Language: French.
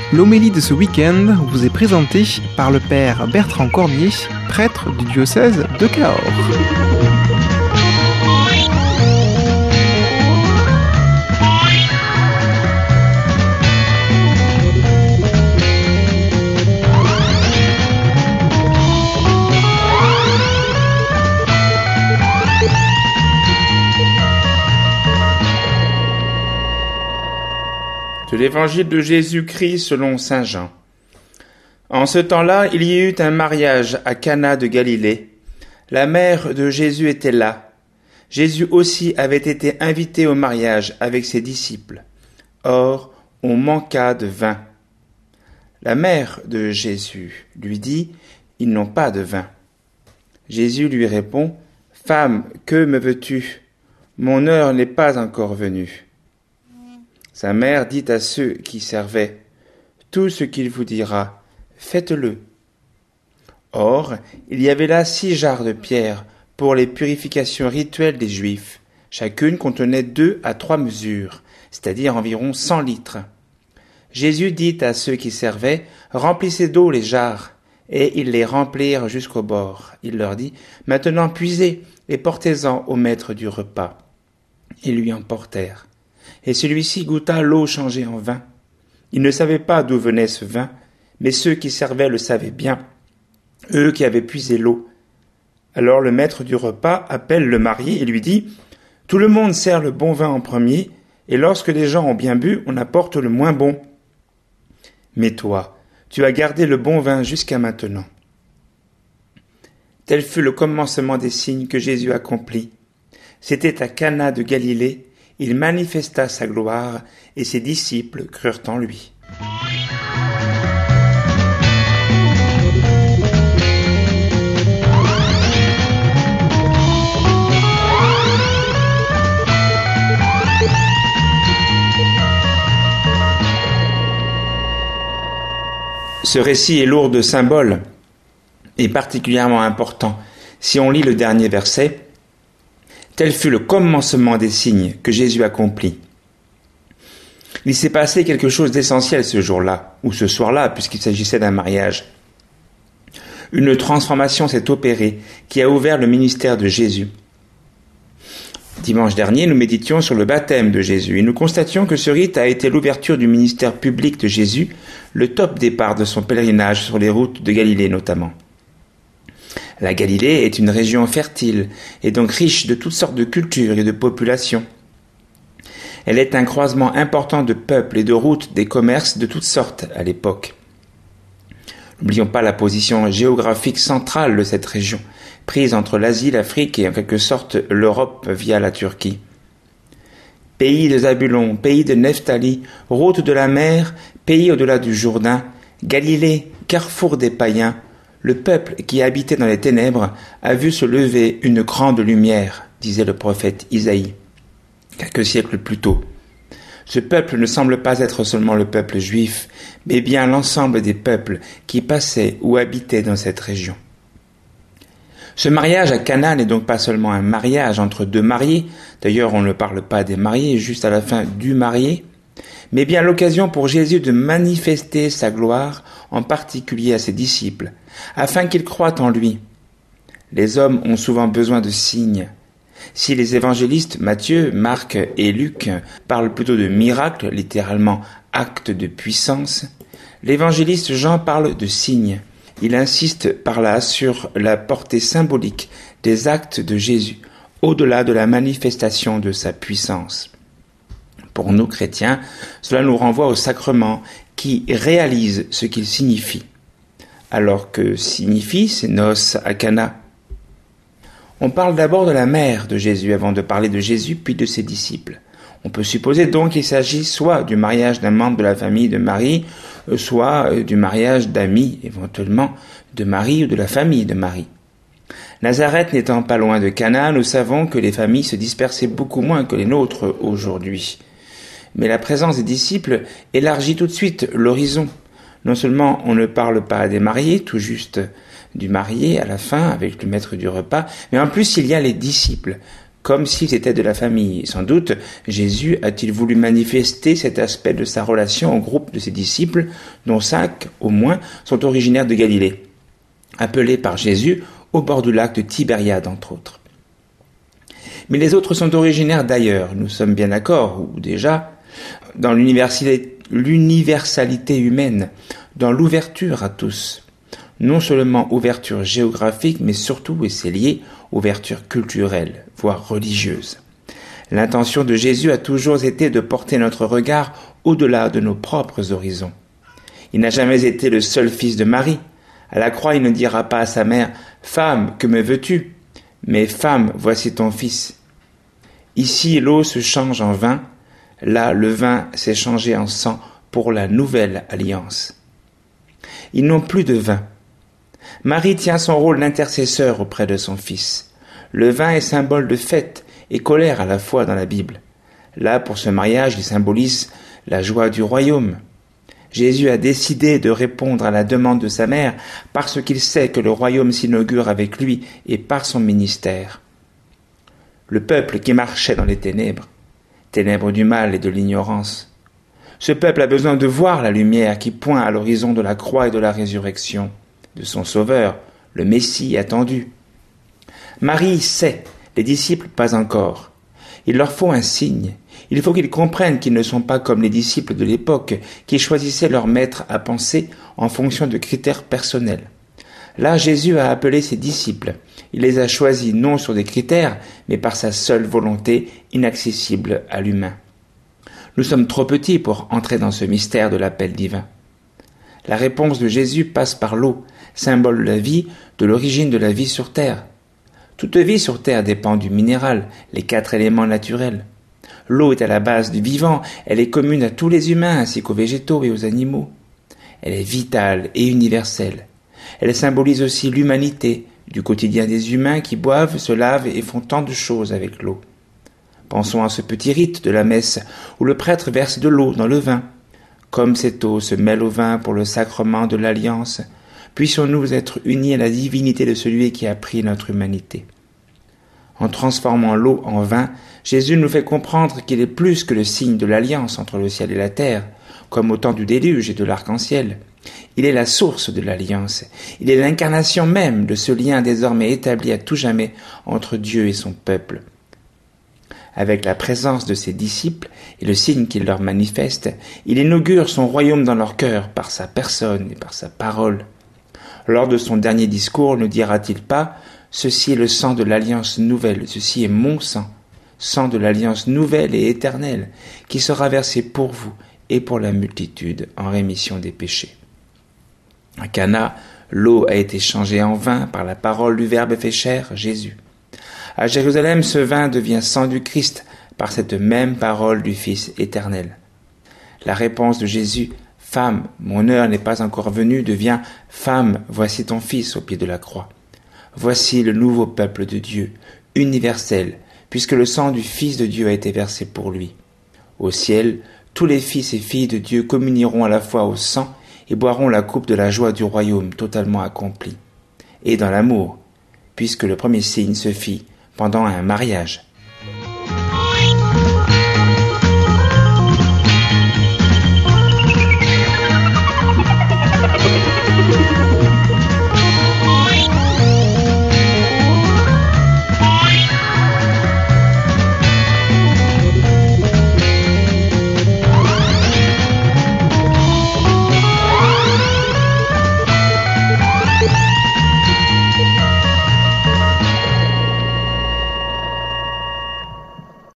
L'homélie de ce week-end vous est présentée par le père Bertrand Cormier, prêtre du diocèse de Cahors. De l'évangile de Jésus-Christ selon saint Jean. En ce temps-là, il y eut un mariage à Cana de Galilée. La mère de Jésus était là. Jésus aussi avait été invité au mariage avec ses disciples. Or, on manqua de vin. La mère de Jésus lui dit, « Ils n'ont pas de vin. » Jésus lui répond, « Femme, que me veux-tu ? Mon heure n'est pas encore venue. » Sa mère dit à ceux qui servaient, « Tout ce qu'il vous dira, faites-le. » Or, il y avait là 6 jarres de pierre pour les purifications rituelles des Juifs. Chacune contenait 2 à 3 mesures, c'est-à-dire environ 100 litres. Jésus dit à ceux qui servaient, « Remplissez d'eau les jarres. » Et ils les remplirent jusqu'au bord. Il leur dit, « Maintenant puisez et portez-en au maître du repas. » Ils lui en portèrent. Et celui-ci goûta l'eau changée en vin. Il ne savait pas d'où venait ce vin, mais ceux qui servaient le savaient bien, eux qui avaient puisé l'eau. Alors le maître du repas appelle le marié et lui dit, « Tout le monde sert le bon vin en premier, et lorsque les gens ont bien bu, on apporte le moins bon. Mais toi, tu as gardé le bon vin jusqu'à maintenant. » Tel fut le commencement des signes que Jésus accomplit. C'était à Cana de Galilée. Il manifesta sa gloire, et ses disciples crurent en lui. Ce récit est lourd de symboles et particulièrement important si on lit le dernier verset. Tel fut le commencement des signes que Jésus accomplit. Il s'est passé quelque chose d'essentiel ce jour-là, ou ce soir-là, puisqu'il s'agissait d'un mariage. Une transformation s'est opérée qui a ouvert le ministère de Jésus. Dimanche dernier, nous méditions sur le baptême de Jésus et nous constations que ce rite a été l'ouverture du ministère public de Jésus, le top départ de son pèlerinage sur les routes de Galilée notamment. La Galilée est une région fertile et donc riche de toutes sortes de cultures et de populations. Elle est un croisement important de peuples et de routes, des commerces de toutes sortes à l'époque. N'oublions pas la position géographique centrale de cette région, prise entre l'Asie, l'Afrique et en quelque sorte l'Europe via la Turquie. Pays de Zabulon, pays de Nephtali, route de la mer, pays au-delà du Jourdain, Galilée, carrefour des païens, le peuple qui habitait dans les ténèbres a vu se lever une grande lumière, disait le prophète Isaïe, quelques siècles plus tôt. Ce peuple ne semble pas être seulement le peuple juif, mais bien l'ensemble des peuples qui passaient ou habitaient dans cette région. Ce mariage à Cana n'est donc pas seulement un mariage entre 2 mariés, d'ailleurs on ne parle pas des mariés, juste à la fin du marié, mais bien l'occasion pour Jésus de manifester sa gloire, en particulier à ses disciples, afin qu'ils croient en lui. Les hommes ont souvent besoin de signes. Si les évangélistes Matthieu, Marc et Luc parlent plutôt de miracles, littéralement actes de puissance, l'évangéliste Jean parle de signes. Il insiste par là sur la portée symbolique des actes de Jésus, au-delà de la manifestation de sa puissance. Pour nous chrétiens, cela nous renvoie au sacrement qui réalise ce qu'il signifie. Alors que signifient ces noces à Cana ? On parle d'abord de la mère de Jésus avant de parler de Jésus puis de ses disciples. On peut supposer donc qu'il s'agit soit du mariage d'un membre de la famille de Marie, soit du mariage d'amis, éventuellement de Marie ou de la famille de Marie. Nazareth n'étant pas loin de Cana, nous savons que les familles se dispersaient beaucoup moins que les nôtres aujourd'hui. Mais la présence des disciples élargit tout de suite l'horizon. Non seulement on ne parle pas des mariés, tout juste du marié à la fin avec le maître du repas, mais en plus il y a les disciples, comme s'ils étaient de la famille. Et sans doute, Jésus a-t-il voulu manifester cet aspect de sa relation au groupe de ses disciples, dont 5, au moins, sont originaires de Galilée, appelés par Jésus au bord du lac de Tibériade, entre autres. Mais les autres sont originaires d'ailleurs, nous sommes bien d'accord, ou déjà, dans l'universalité humaine, dans l'ouverture à tous. Non seulement ouverture géographique, mais surtout, et c'est lié, ouverture culturelle, voire religieuse. L'intention de Jésus a toujours été de porter notre regard au-delà de nos propres horizons. Il n'a jamais été le seul fils de Marie. À la croix, il ne dira pas à sa mère « Femme, que me veux-tu ?» mais « Femme, voici ton fils ». Ici, l'eau se change en vin. Là, le vin s'est changé en sang pour la nouvelle alliance. Ils n'ont plus de vin. Marie tient son rôle d'intercesseur auprès de son fils. Le vin est symbole de fête et colère à la fois dans la Bible. Là, pour ce mariage, il symbolise la joie du royaume. Jésus a décidé de répondre à la demande de sa mère parce qu'il sait que le royaume s'inaugure avec lui et par son ministère. Le peuple qui marchait dans les ténèbres du mal et de l'ignorance. Ce peuple a besoin de voir la lumière qui pointe à l'horizon de la croix et de la résurrection, de son Sauveur, le Messie attendu. Marie sait, les disciples pas encore. Il leur faut un signe. Il faut qu'ils comprennent qu'ils ne sont pas comme les disciples de l'époque qui choisissaient leur maître à penser en fonction de critères personnels. Là, Jésus a appelé ses disciples. Il les a choisis non sur des critères, mais par sa seule volonté inaccessible à l'humain. Nous sommes trop petits pour entrer dans ce mystère de l'appel divin. La réponse de Jésus passe par l'eau, symbole de la vie, de l'origine de la vie sur terre. Toute vie sur terre dépend du minéral, les 4 éléments naturels. L'eau est à la base du vivant, elle est commune à tous les humains ainsi qu'aux végétaux et aux animaux. Elle est vitale et universelle. Elle symbolise aussi l'humanité, du quotidien des humains qui boivent, se lavent et font tant de choses avec l'eau. Pensons à ce petit rite de la messe où le prêtre verse de l'eau dans le vin. Comme cette eau se mêle au vin pour le sacrement de l'alliance, puissions-nous être unis à la divinité de celui qui a pris notre humanité. En transformant l'eau en vin, Jésus nous fait comprendre qu'il est plus que le signe de l'alliance entre le ciel et la terre, comme au temps du déluge et de l'arc-en-ciel. Il est la source de l'alliance. Il est l'incarnation même de ce lien désormais établi à tout jamais entre Dieu et son peuple. Avec la présence de ses disciples et le signe qu'il leur manifeste, il inaugure son royaume dans leur cœur par sa personne et par sa parole. Lors de son dernier discours, ne dira-t-il pas « Ceci est le sang de l'alliance nouvelle, ceci est mon sang, sang de l'alliance nouvelle et éternelle, qui sera versé pour vous et pour la multitude en rémission des péchés. » À Cana, l'eau a été changée en vin par la parole du Verbe fait chair, Jésus. À Jérusalem, ce vin devient sang du Christ par cette même parole du Fils éternel. La réponse de Jésus, « Femme, mon heure n'est pas encore venue » devient « Femme, voici ton Fils au pied de la croix. » Voici le nouveau peuple de Dieu, universel, puisque le sang du Fils de Dieu a été versé pour lui. Au ciel, tous les fils et filles de Dieu communieront à la fois au sang et boiront la coupe de la joie du royaume totalement accompli. Et dans l'amour, puisque le premier signe se fit pendant un mariage,